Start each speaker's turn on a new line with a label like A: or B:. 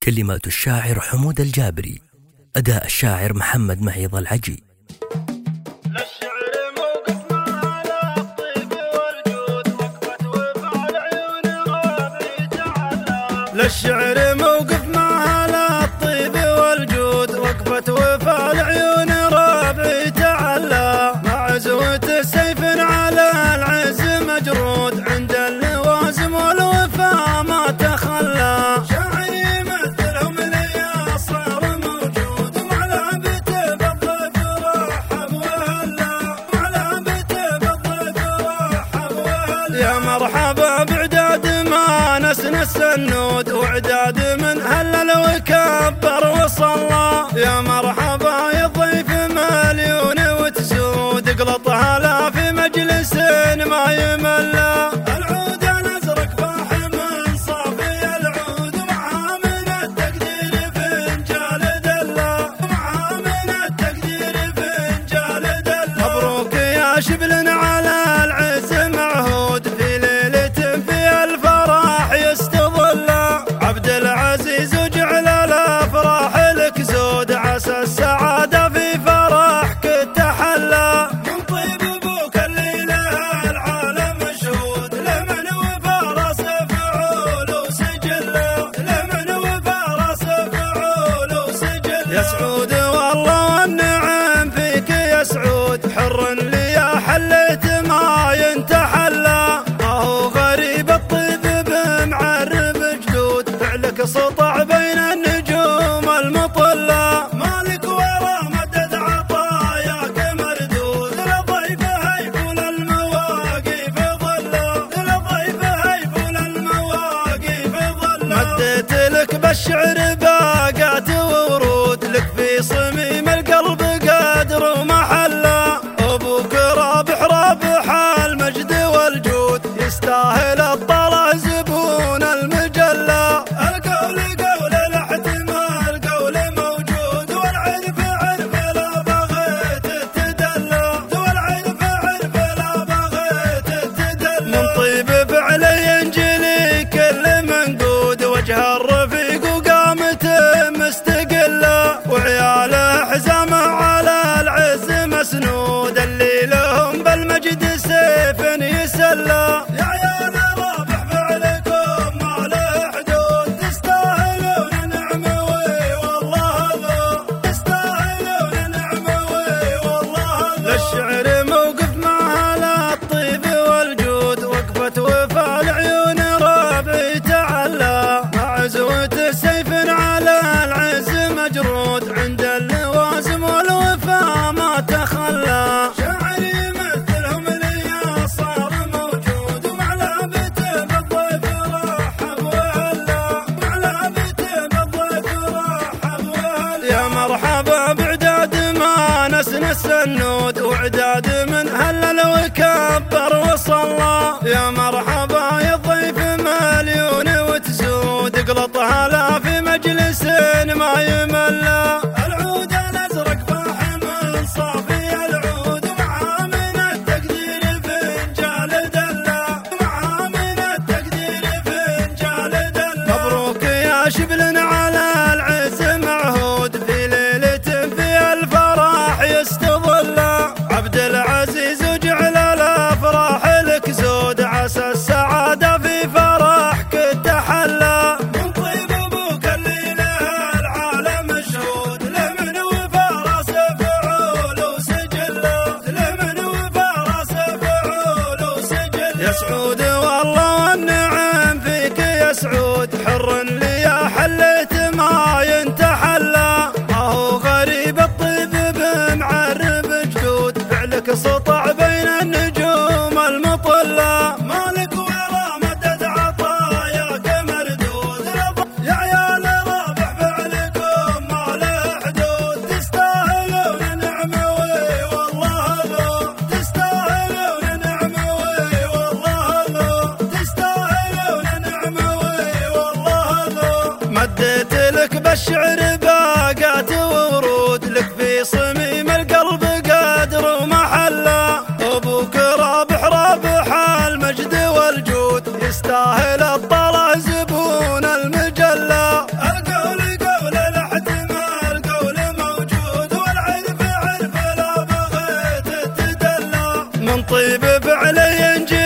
A: كلمات الشاعر حمود الجابري، أداء الشاعر محمد معيض العجي.
B: للشعر موقف مع الطيب والجود، وقفة وفاء العيون ربعي تعلى، مع زوة السيف على العز مجرود، عند اللوازم والوفاء ما تخلى. شاعر يمثلهم لي صار موجود، وعلى بيته بالضيف رحب وهلا، وعلى بيته بالضيف رحب وهلا. يا مرحبا بعداد ما نسنس النود، وعداد من هلل وكبر وصلى. يا مرحبا يا ضيف مليون وتسود، اقلطها لا في مجلس ما يملى. العود الازرق فاحم صافي العود، ومعها من التقدير فنجال دله، ومعها من التقدير فنجال دله. مبروك يا شبل على العز معهود، في ليلة في الفرح يستظل. عبد العزيز وجعل الافراح لك زود، عسى السعاده في فرحك تحلى. من طيب ابوك الليله العالم مشهود، لمن وفرس فعول وسجله، لمن وفرس فعول وسجله. يا سعود والله والنعم فيك يا سعود، حر لي حليت ما ينتحلى. اهو غريب الطيب بمعرب جدود، فعلك سطع بين النجوم المطلة. مالك ورا مدد عطاياك مردود، لضيفه يفول المواقف ظله، لضيفه يفول المواقف ظله. مديت لك بالشعر باقات وورود، لك في صميم القلب قدر ومحله. ابوك رابح رابح المجد والجود، يستاهل الطلع زبون المجله. القول قول الاحتمال قول موجود، والعرف عرف لا بغيت تدلى، والعرف عرف لا بغيت تدلى. من طيب فعلي ينجلي كل منقود، وجه الرفيق وقامته مستقله، وعياله حزامه على العز مسنود، اللي لهم بالمجد سيف يسلى. يا عيال رابح فعلكم ما له حدود، تستاهلون نعمه وي والله الله، تستاهلون نعمه وي والله الله. للشعر موقف مع الطيب والجود، وقفة وفاء العيون ربعي تعلى، مع زوة السيف على العز مجرود، عند اللوازم والوفاء ما تخلى. شاعر يمثلهم لي صار موجود، وعلى بيته بالضيف رحب وهلا، وعلى بيته بالضيف رحب وهلا. يا مرحبا بعداد ما نسنس النود، وعداد من هلل وكبر وصلى. يا مرحبا يا ضيف مليون وتسود، اقلطها لا في مجلس ما يملى. العود الازرق فاحم صافي العود، ومعها من التقدير فنجال دله، ومعها من التقدير فنجال دله. مبروك يا شبل على العز معهود، في ليلة في الفرح يستظل. عبد العزيز وجعل الافراح لك زود، عسى السعاده في فرحك تحلى. من طيب ابوك الليله العالم مشهود، لمن وفرس فعول وسجله، لمن وفرس فعول وسجله. يا سعود والله والنعم فيك يا سعود، حر لي حليت ما ينتحلى. اهو غريب الطيب بمعرب جدود، فعلك سطع بين النجوم المطلة. مالك ورا مدد عطاياك مردود، يا عيال رابح فعلكم ما له حدود، تستاهلون نعمه وي والله الله، تستاهلون نعمه وي والله الله، تستاهلون نعمه وي والله الله. مديت لك بالشعر باقات وورود، لك في صميم القلب قدر ومحله. ابوك رابح رابح المجد والجود، يستاهل الطلع زبون المجله. القول من طيب فعلي ينجلي